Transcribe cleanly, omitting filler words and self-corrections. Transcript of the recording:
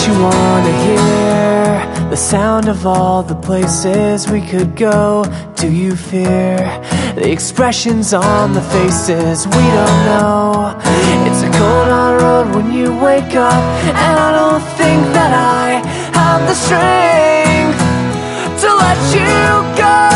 you wanna hear the sound of all the places we could go? Do you fear the expressions on the faces we don't know? It's a cold hard road when you wake up, and I don't think that I have the strength to let you go.